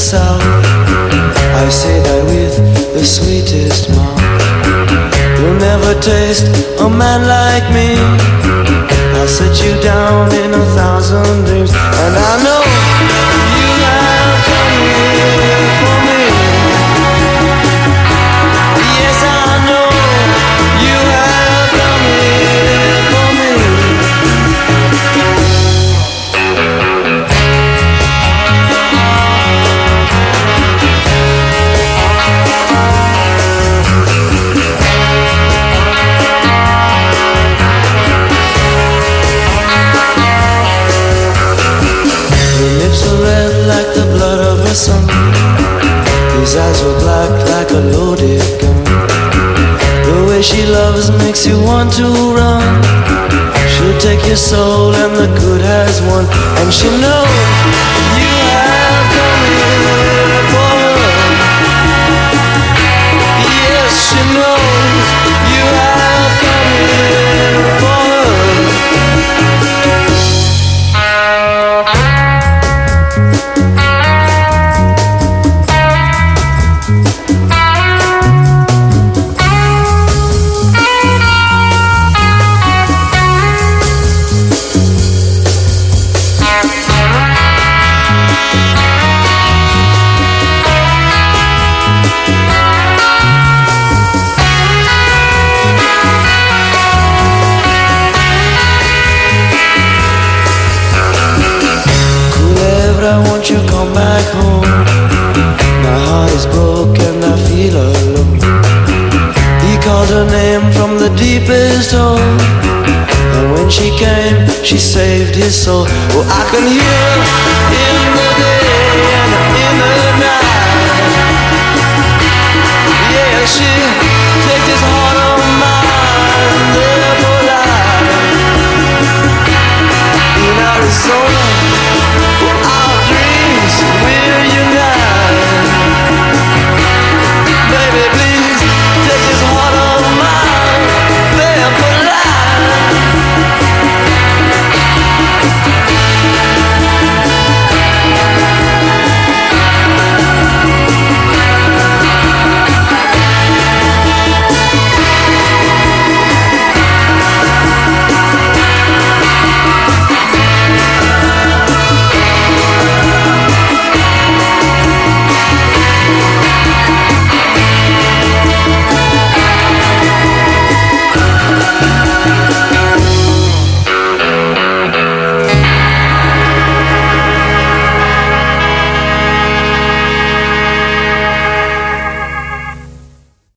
south. I say that with the sweetest mouth. You'll never taste a man like me. I'll sit you down in 1,000 dreams, and I know you have come here for me. Yes, I know you have come here for me. Like the blood of her son. His eyes were black like a loaded gun. The way she loves makes you want to run. She'll take your soul and the good has won. And she knows you have come here for her. Yes, she knows you have come here for her. Won't you come back home? My heart is broken, I feel alone. He called her name from the deepest hole, and when she came, she saved his soul. Oh, I can hear her in the day and in the night. Yeah, she